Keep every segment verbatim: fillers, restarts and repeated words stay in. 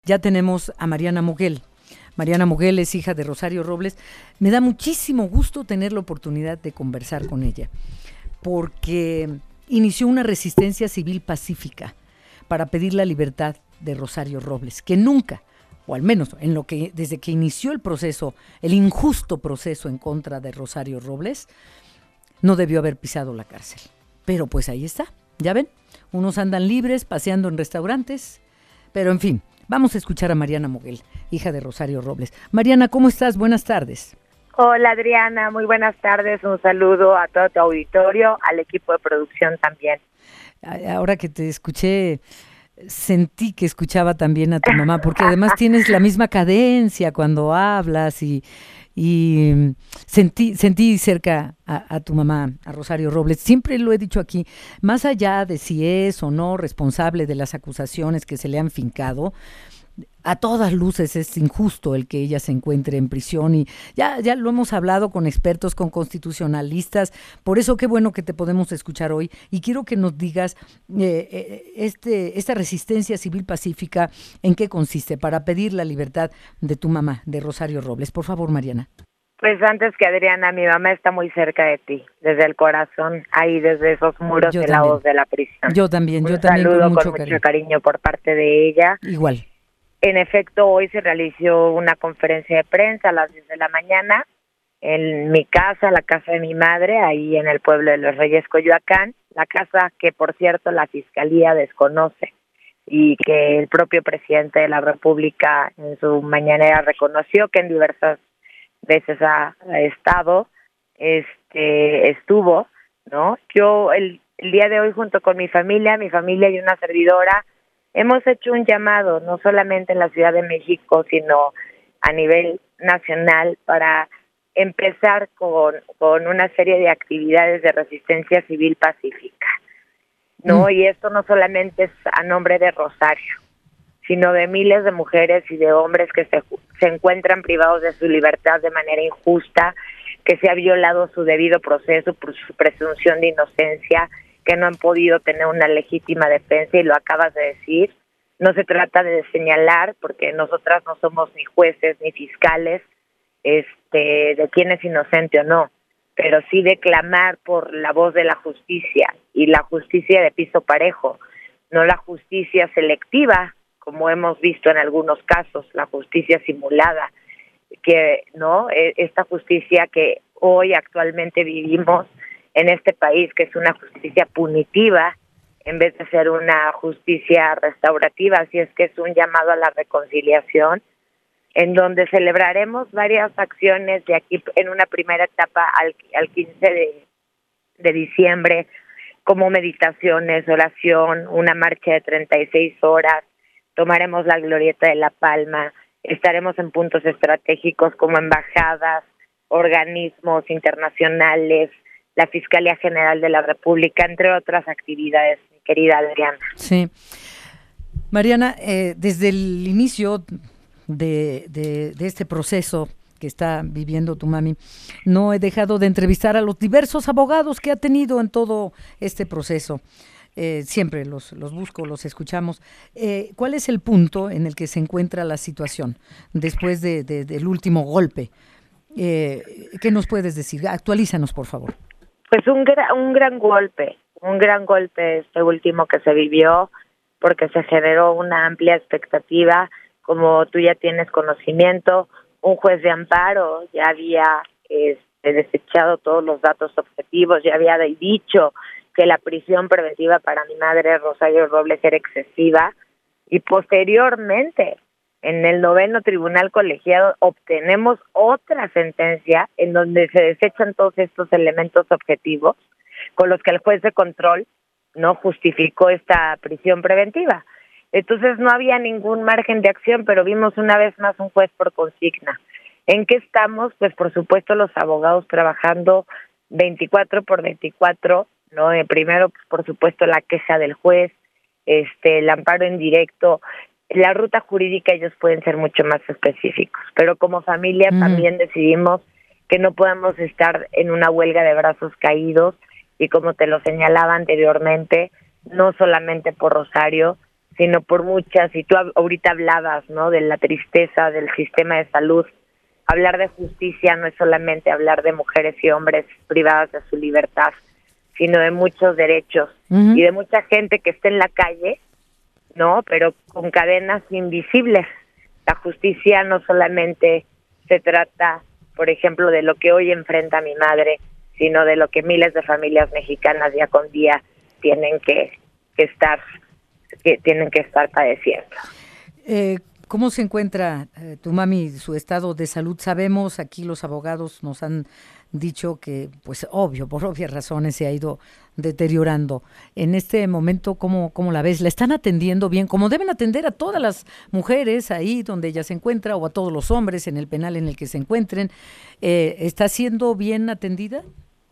Ya tenemos a Mariana Moguel. Mariana Moguel es hija de Rosario Robles. Me da muchísimo gusto tener la oportunidad de conversar con ella, porque inició una resistencia civil pacífica para pedir la libertad de Rosario Robles, que nunca, o al menos en lo que desde que inició el proceso, el injusto proceso en contra de Rosario Robles, no debió haber pisado la cárcel. Pero pues ahí está, ya ven, unos andan libres paseando en restaurantes, pero en fin. Vamos a escuchar a Mariana Moguel, hija de Rosario Robles. Mariana, ¿cómo estás? Buenas tardes. Hola Adriana, muy buenas tardes. Un saludo a todo tu auditorio, al equipo de producción también. Ahora que te escuché, sentí que escuchaba también a tu mamá, porque además tienes la misma cadencia cuando hablas y, y sentí, sentí cerca a, a tu mamá, a Rosario Robles. Siempre lo he dicho aquí, más allá de si es o no responsable de las acusaciones que se le han fincado, a todas luces es injusto el que ella se encuentre en prisión y ya, ya lo hemos hablado con expertos, con constitucionalistas, por eso qué bueno que te podemos escuchar hoy y quiero que nos digas eh, este, esta resistencia civil pacífica, ¿en qué consiste para pedir la libertad de tu mamá, de Rosario Robles? Por favor, Mariana. Pues antes que Adriana, mi mamá está muy cerca de ti, desde el corazón, ahí desde esos muros yo de también. la voz de la prisión. Yo también, Un yo también saludo con mucho, con mucho cariño. cariño por parte de ella. Igual. En efecto, hoy se realizó una conferencia de prensa a las diez de la mañana en mi casa, la casa de mi madre, ahí en el pueblo de Los Reyes, Coyoacán, la casa que, por cierto, la Fiscalía desconoce y que el propio presidente de la República en su mañanera reconoció que en diversas veces ha, ha estado, este, estuvo, ¿no? Yo el, el día de hoy junto con mi familia, mi familia y una servidora, hemos hecho un llamado, no solamente en la Ciudad de México, sino a nivel nacional, para empezar con, con una serie de actividades de resistencia civil pacífica, ¿no? Mm. Y esto no solamente es a nombre de Rosario, sino de miles de mujeres y de hombres que se, se encuentran privados de su libertad de manera injusta, que se ha violado su debido proceso por su presunción de inocencia, que no han podido tener una legítima defensa, y lo acabas de decir. No se trata de señalar, porque nosotras no somos ni jueces ni fiscales este, de quién es inocente o no, pero sí de clamar por la voz de la justicia, y la justicia de piso parejo, no la justicia selectiva, como hemos visto en algunos casos, la justicia simulada, que no esta justicia que hoy actualmente vivimos en este país, que es una justicia punitiva en vez de ser una justicia restaurativa. Así es que es un llamado a la reconciliación, en donde celebraremos varias acciones de aquí en una primera etapa al, al quince de, de diciembre, como meditaciones, oración, una marcha de treinta y seis horas, tomaremos la glorieta de La Palma, estaremos en puntos estratégicos como embajadas, organismos internacionales, la Fiscalía General de la República, entre otras actividades, mi querida Adriana. Sí. Mariana, eh, desde el inicio de, de, de este proceso que está viviendo tu mami, no he dejado de entrevistar a los diversos abogados que ha tenido en todo este proceso. Eh, siempre los, los busco, los escuchamos. Eh, ¿Cuál es el punto en el que se encuentra la situación después de, de, del último golpe? Eh, ¿Qué nos puedes decir? Actualízanos, por favor. Pues un, gra- un gran golpe, un gran golpe este último que se vivió, porque se generó una amplia expectativa, como tú ya tienes conocimiento. Un juez de amparo ya había este, desechado todos los datos objetivos, ya había dicho que la prisión preventiva para mi madre Rosario Robles era excesiva, y posteriormente en el noveno tribunal colegiado obtenemos otra sentencia en donde se desechan todos estos elementos objetivos con los que el juez de control no justificó esta prisión preventiva. Entonces no había ningún margen de acción, pero vimos una vez más un juez por consigna. ¿En qué estamos? Pues por supuesto los abogados trabajando veinticuatro por veinticuatro, ¿no? Eh, primero, pues, por supuesto, la queja del juez, este, el amparo en directo. La ruta jurídica ellos pueden ser mucho más específicos, pero como familia uh-huh. también decidimos que no podemos estar en una huelga de brazos caídos, y como te lo señalaba anteriormente, no solamente por Rosario, sino por muchas, y tú ahorita hablabas, ¿no?, de la tristeza del sistema de salud. Hablar de justicia no es solamente hablar de mujeres y hombres privadas de su libertad, sino de muchos derechos uh-huh. y de mucha gente que está en la calle, ¿no?, pero con cadenas invisibles. La justicia no solamente se trata, por ejemplo, de lo que hoy enfrenta mi madre, sino de lo que miles de familias mexicanas día con día tienen que, que estar que tienen que estar padeciendo. Eh, ¿Cómo se encuentra eh, tu mami, su estado de salud? Sabemos, aquí los abogados nos han dicho que, pues obvio, por obvias razones se ha ido deteriorando. En este momento, ¿cómo, cómo la ves? ¿La están atendiendo bien? Como deben atender a todas las mujeres ahí donde ella se encuentra, o a todos los hombres en el penal en el que se encuentren. Eh, ¿Está siendo bien atendida?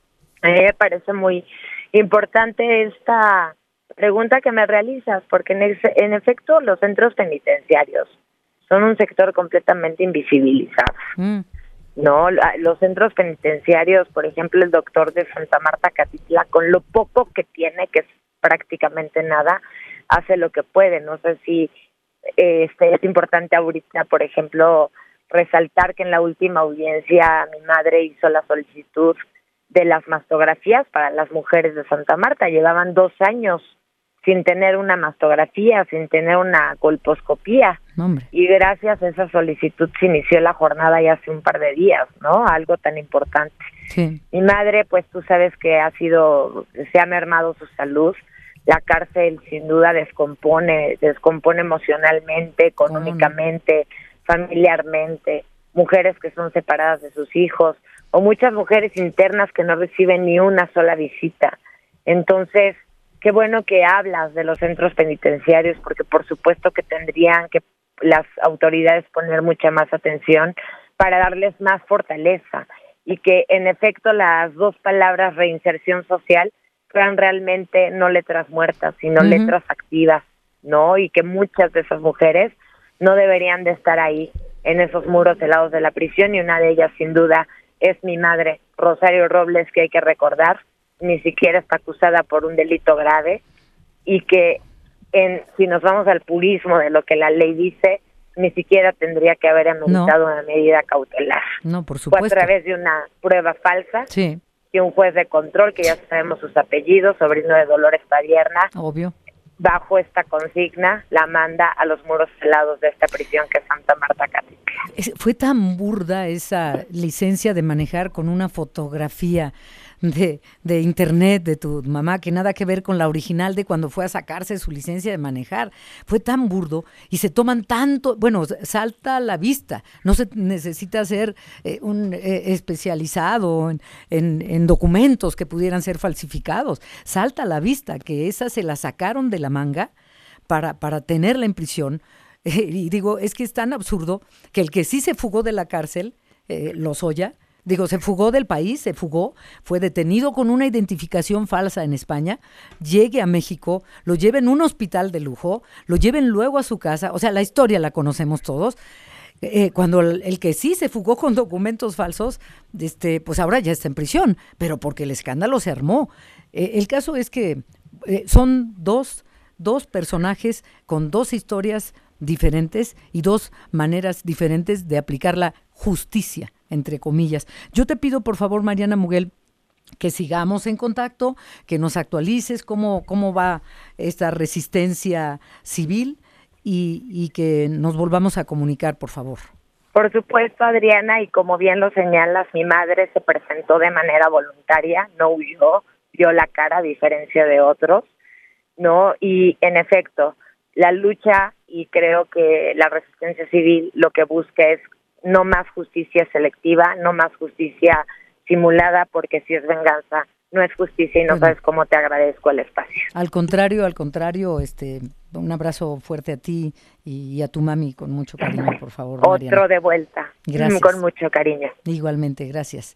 A mí me parece muy importante esta pregunta que me realizas, porque en, el, en efecto los centros penitenciarios son un sector completamente invisibilizado. Mm. No, los centros penitenciarios, por ejemplo, el doctor de Santa Marta Catitla, con lo poco que tiene, que es prácticamente nada, hace lo que puede. No sé si eh, este, es importante ahorita, por ejemplo, resaltar que en la última audiencia mi madre hizo la solicitud de las mastografías para las mujeres de Santa Marta. Llevaban dos años sin tener una mastografía, sin tener una colposcopía. Hombre. Y gracias a esa solicitud se inició la jornada ya hace un par de días, ¿no? Algo tan importante. Sí. Mi madre, pues tú sabes que ha sido, se ha mermado su salud. La cárcel sin duda descompone, descompone emocionalmente, económicamente, familiarmente. Mujeres que son separadas de sus hijos, o muchas mujeres internas que no reciben ni una sola visita. Entonces, qué bueno que hablas de los centros penitenciarios, porque por supuesto que tendrían que las autoridades poner mucha más atención para darles más fortaleza, y que en efecto las dos palabras reinserción social fueran realmente no letras muertas, sino uh-huh. letras activas, ¿no? Y que muchas de esas mujeres no deberían de estar ahí en esos muros helados de la prisión, y una de ellas sin duda es mi madre, Rosario Robles, que hay que recordar, ni siquiera está acusada por un delito grave, y que en si nos vamos al purismo de lo que la ley dice, ni siquiera tendría que haber ameritado no. una medida cautelar. No, por supuesto. Fue a través de una prueba falsa, sí. y un juez de control, que ya sabemos sus apellidos, sobrino de Dolores Padierna, obvio, bajo esta consigna, la manda a los muros helados de esta prisión que es Santa Marta Catitla. Fue tan burda esa licencia de manejar con una fotografía de, de internet de tu mamá, que nada que ver con la original de cuando fue a sacarse su licencia de manejar. Fue tan burdo y se toman tanto, bueno, salta a la vista. No se necesita ser eh, un eh, especializado en, en, en documentos que pudieran ser falsificados. Salta a la vista que esa se la sacaron de la manga para, para tenerla en prisión. Eh, y digo, es que es tan absurdo que el que sí se fugó de la cárcel, eh, Lozoya, digo, se fugó del país, se fugó, fue detenido con una identificación falsa en España, llegue a México, lo lleven a un hospital de lujo, lo lleven luego a su casa, o sea, la historia la conocemos todos. Eh, cuando el, el que sí se fugó con documentos falsos, este, pues ahora ya está en prisión, pero porque el escándalo se armó. Eh, el caso es que eh, son dos, dos personajes con dos historias diferentes y dos maneras diferentes de aplicar la justicia, entre comillas. Yo te pido, por favor, Mariana Muguel, que sigamos en contacto, que nos actualices cómo, cómo va esta resistencia civil y, y que nos volvamos a comunicar, por favor. Por supuesto, Adriana, y como bien lo señalas, mi madre se presentó de manera voluntaria, no huyó, dio la cara a diferencia de otros, ¿no? Y en efecto, la lucha, y creo que la resistencia civil lo que busca es no más justicia selectiva, no más justicia simulada, porque si es venganza, no es justicia, y no bueno, sabes cómo te agradezco el espacio. Al contrario, al contrario, este, un abrazo fuerte a ti y a tu mami con mucho cariño, por favor, Otro Mariana. de vuelta. Gracias. Con mucho cariño. Igualmente, gracias.